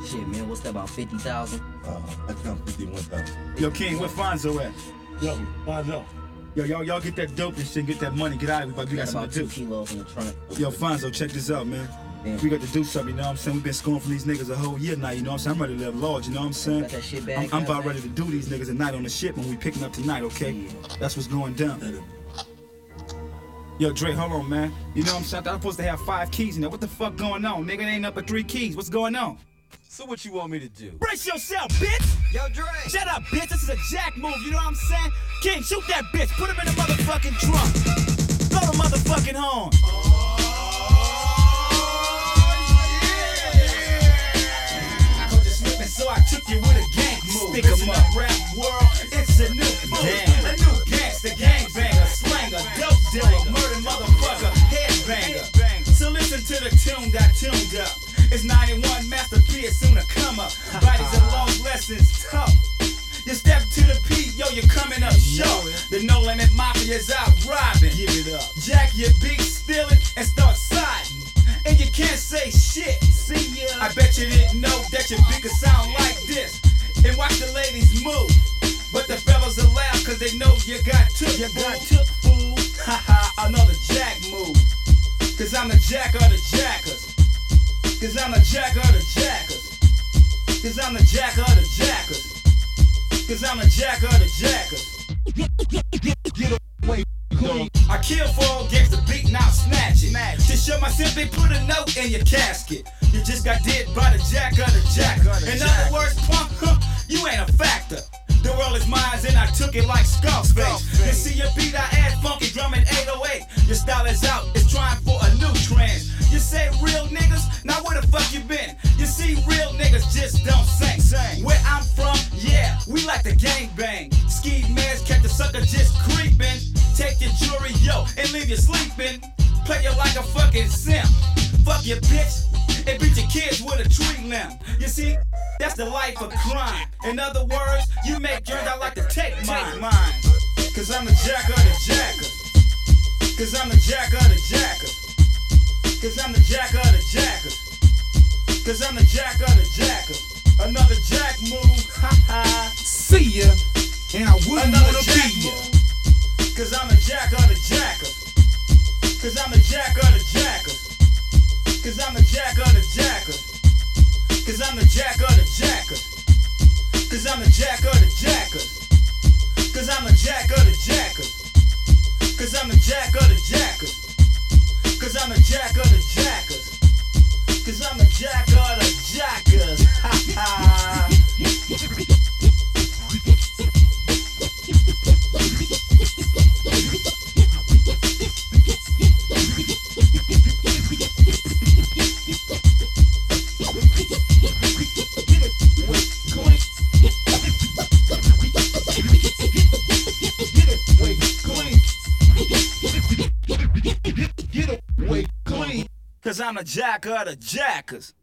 Shit, man, what's that, about 50,000? I count 51,000. Yo, King, where Fonzo at? Yo, Fonzo. Yo, y'all get that dope and shit, get that money, get out of here, but we got About something 2 to do. kilos in the trunk. Yo, Fonzo, check this out, man. Damn. We got to do something, you know what I'm saying? We've been scoring from these niggas a whole year now, you know what I'm saying? I'm ready to live large, you know what I'm saying? Got that shit back, I'm about back. ready to do these niggas tonight on the ship when we picking up tonight, okay? Yeah. That's what's going down. Yo, Dre, hold on, man. You know what I'm saying? I thought I was supposed to have 5 keys in there. What the fuck going on? Nigga, it ain't up but 3 keys. What's going on? So what you want me to do? Brace yourself, bitch! Yo, Dre. Shut up, bitch. This is a jack move, you know what I'm saying? King, shoot that bitch. Put him in the motherfucking trunk. Blow the motherfucking horn. I caught you slipping, so I took you with a gang move. Stick 'em Listen up. Rap world, it's a new fool. Damn. A new gangster, gangbanger, slanger, dope dealer, murder motherfucker, headbanger. So listen to the tune that tuned up. It's 91, Master P is soon to come up. Bodies and long lessons tough. You step to the P, yo, you're coming up short. The No Limit Mafia's out robbing. Give it up. Jack your beat, steal it, and start siding. And you can't say shit. See ya. I bet you didn't know that your beat could sound like this. And watch the ladies move. But the fellas are loud cause they know you got took. You got took, fool. Haha, another jack move. Cause I'm the jack of the jackers. Cause I'm the jack of the jackers. Cause I'm the jack of the jackers. Cause I'm the jack of the jackers. Get away, dog. I kill for all gangsta beat, now snatch it. To show myself, they put a note in your casket. You just got did by the jack of the jacker. In other words, punk, you ain't a factor. The world is mine and I took it like Scarface. You see your beat, I add funky drum in 808. Your style is out, it's trying for a new trend. You say real niggas, now where the fuck you been? You see real niggas just don't sing. Where I'm from, yeah, we like to gang bang. Ski masks catch the sucker just creeping. Take your jewelry, yo, and leave you sleeping. Play you like a fucking simp. Fuck your bitch and beat your kids with a tree limb. You see, that's the life of crime. In other words, you make yours, I like to take mine. Cause I'm the jack of the jackers. Cause I'm the jack of the jackers. Cause I'm the jack of the jackers. Cause I'm the jack of the jackers. Another jack move, haha. See ya. And I wouldn't Another wanna jack be ya. move. Cause I'm the jack of the jackers. Cause I'm the jack of the jackers. Cause I'm the jack of the jackers. Cause I'm the jack of the jackers. Cause I'm the jack of the jackers. Cause I'm the jack of the jackers. Cause I'm the jack of the jackers. Cause I'm the jack of the jackers. Cause I'm the jack of the jackers. Ha ha. Cause I'm the jack of the jackers.